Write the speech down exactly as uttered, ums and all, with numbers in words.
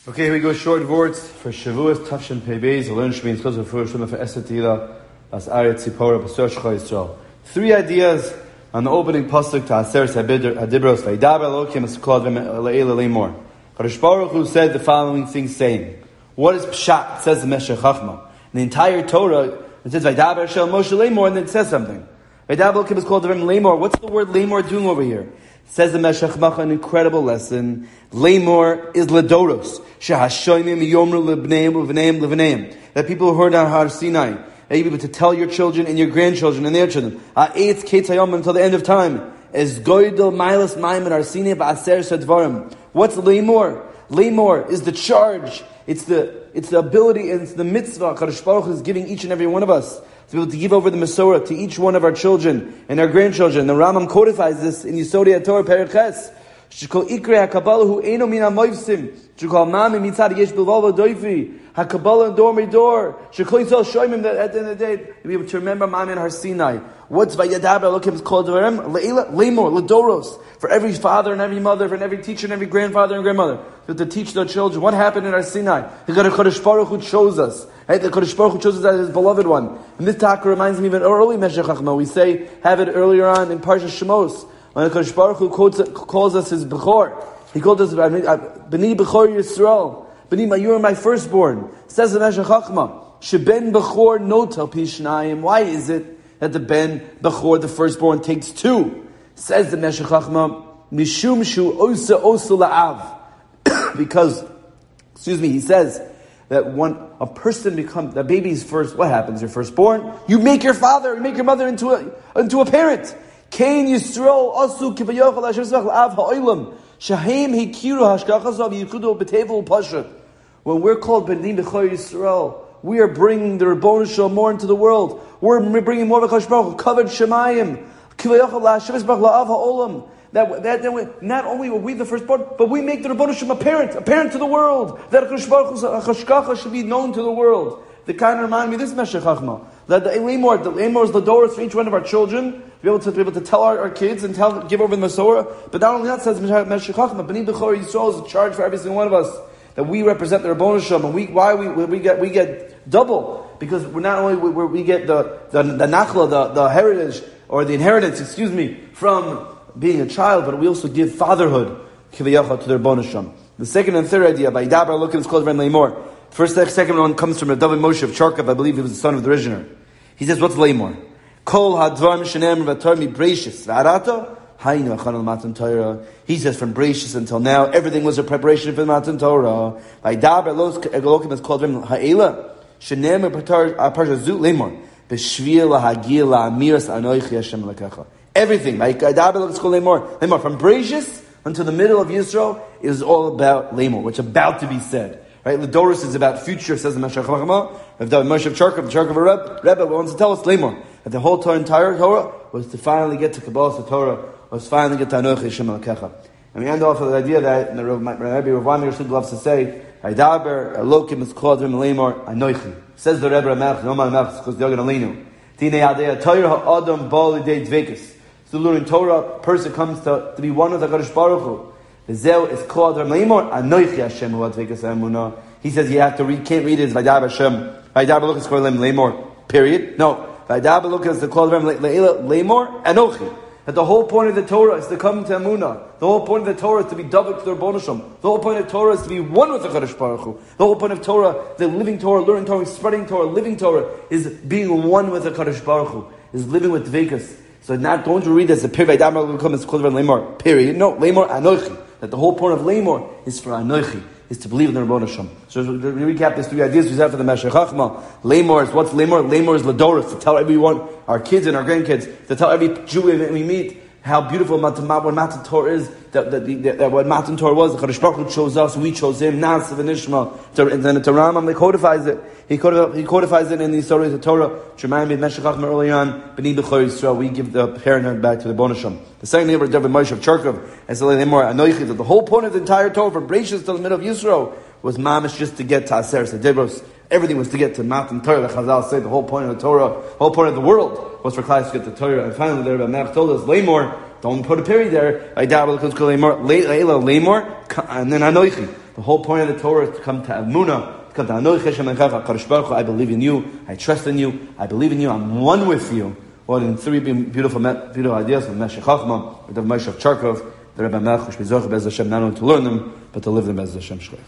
Okay, here we go. Short words for Shavuos Tafshin Pei Beis. Learn Shmein Tzos for Shema for Esatila as Aret Tzipora B'Sor Shchai Yisrael. Three ideas on the opening pasuk to Aseres Hadibros. Vaydaber Elokim Esukod Le'ela Leimor. Kadosh Baruch Hu said the following things, saying, "What is Pshat?" It says the Meshech Chachma. In the entire Torah, it says Vaydaber Shel Moshe Leimor, and then it says something. Vaydaber Elokim Esukod Leimor. What's the word Leimor doing over here? Says the Meshech Chachma, an incredible lesson. Leimor is ledoros. Shehashoyim yomru lebneim uvneim levneim. That people who heard on Har Sinai, that you be able to tell your children and your grandchildren and their children, ha'etz ketzayom until the end of time. As goydel milas maim and Har Sinai ba'aser sadvarim. What's Leimor? Leimor is the charge. It's the it's the ability and it's the mitzvah Kadosh Baruch Hu is giving each and every one of us to be able to give over the Masorah to each one of our children and our grandchildren. The Rambam codifies this in Yisodei HaTorah Perek Ches. Shekol Ikrei HaKabbalah Hu Eino Min HaMoivsim. Shekol Mami Mitzad Yesh Bilval V'Doifi. HaKabbalah Dor Midor. Shekol Yisrael Shoymim, that at the end of the day, to be able to remember Mami and Har Sinai. What's Vayadaber Elokim called Dvarem? Le'ila, Leimor, Ledoros. For every father and every mother, for every teacher and every grandfather and grandmother, to teach their children what happened in Har Sinai. The Kadosh Baruch Hu chose us. Right? The Kadosh Baruch Hu chose us as His beloved one. And this taka reminds me of an early Meshech Chachma. We say, have it earlier on in Parsha Shemos. When the Kadosh Baruch Hu quotes, calls us His Bechor. He called us B'ni Bechor Yisrael. B'ni Mayur, my firstborn. Says the Meshech Chachma, Sheben Bechor Notel Pishnayim. Why is it that the Ben Bechor, the firstborn, takes two? Says the Meshech Chachma, Mishum Shu Osa Osa La'av. Because, excuse me, he says that when a person becomes, the baby's first, what happens? You're firstborn, you make your father, you make your mother into a, into a parent. Kain Yisrael Asu Kivayochel Hashem Zach La'av Ha'olam. Shahem Hikiru Hashkachasav Yichudu B'Tevel Pashat. When we're called B'nei B'chor Yisrael, we are bringing the Rebbeinu Shalom more into the world. We're bringing more of a Kadosh Baruch Hu, covered Shemayim. Kivayochel Hashem Zach La'av Ha'olam. That, that, that we, not only were we the firstborn, but we make the Rebbeinu Shalom a parent, a parent to the world. That Kadosh Baruch Hu's Hashkacha should be known to the world. The kind of remind me this Meshech Chachma, that the Leimor, the Leimor is the doors for each one of our children, to be able to, to be able to tell our, our kids and tell, give over the Masorah. But not only that, says Meshech Chachma, B'nai B'chor Yisrael is a charge for every single one of us, that we represent the Rebbeinu Shalom, and we why we we get we get double, because we're not only we, we get the the, the nachla, the, the heritage or the inheritance, excuse me, from being a child, but we also give fatherhood kiviyachah to their Rebbeinu Shalom. The second and third idea, by Dabar Elokim is called Ren Leimor. First, the second one comes from David Moshe of Charkov. I believe he was the son of the Rizhiner. He says, what's Leimor? Kol hadvar mishanem v'atar mi breishis v'arata haynu achan al matan Torah. He says, from breishis until now, everything was a preparation for the matan Torah. By Dabar Elokim is called Ren Ha'ela. Shenem v'atar zut Leimor. B'shvil ha'agil la'amiras anoichi Hashem l'kecha. Everything, like Dabar is called Leimor. Leimor, from Breishis until the middle of Yisrael, is all about Leimor, which is about to be said. Right? Ledoros is about future, says the Meshech Chachma. Rav David Moshe of Charkov, the Charkov Rebbe, Rebbe wants to tell us Leimor. That the whole Torah, entire Torah was to finally get to Kabbalah Torah, was finally get to Anochi Hashem Elokecha. And we end off with the idea that, and the Rebbe Rav Wamir loves to say, Haidaber Elokim is called Rim Leimor Anochi. Says the Rebbe Ramach, no man Ramach, because they're going to leinu. Tine Adea Torah Ha'adam Bali Dei Dvekas. So learning Torah, a person comes to, to be one with the Kadosh Baruch Hu. The Zel is called Ram Leimor Anochi Hashem U'Advekas Emunah. He says you have to read, can't read it as Vaydaber Hashem. Vaydaber Lukas called Ram Leimor. Period. No. Vaydaber Lukas is called Ram Leimor Anochi. That the whole point of the Torah is to come to Emunah. The whole point of the Torah is to be double to the Rebbeinu Shalom. The whole point of Torah is to be one with the Kadosh Baruch Hu. The whole point of Torah, the living Torah, learning Torah, spreading Torah, living Torah, is being one with the Kadosh Baruch Hu. Is living with Dvekas. So not don't you read this, the period Vaydaber Lukas is called Ram Leimor. Period. No. Leimor Anochi. That the whole point of Leimor is for Anochi, is to believe in the Rebbeinu Shalom. So to recap these three ideas we have for the Meshech Chachma. Leimor is, what's Leimor? Leimor is Ledoros, to tell everyone, our kids and our grandkids, to tell every Jew we meet how beautiful what Matan Torah is, that, that, that, that what Matan Torah was. The Kadosh Baruch Hu chose us, we chose him, Na'asav and Ishma. And then the Rambam, he codifies it. He codifies, he codifies it in the stories of the Torah. To remind me of Meshech Chachma early on, B'nai B'chor Yisrael, we give the parenthood back to the Rebbeinu Shalom. The second neighbor, David Moshe of Charkov, and so Leimor Anochi, that the whole point of the entire Torah, from Breishis to the middle of Yisrael, was mamish just to get to Aseres Hadibros. Everything was to get to Matan Torah. The Chazal say the whole point of the Torah, the whole point of the world was for Klai to get the Torah. And finally, the Rebbe Melech told us, Leimor, don't put a period there. I doubt because Leimor, Leila, Leimor, and then Anochi. The whole point of the Torah is to come to Emunah, to come to Anochi Hashem Elokecha, HaKadosh Baruch Hu, I believe in you, I trust in you, I believe in you, I'm one with you. Well, in three beautiful, beautiful ideas from Meshech Chachma, the Moshe Charkov, the Rebbe Melch, which we Zoch Bez Hashem, not only to learn them, but to live them Bez Hashem Shkoyach.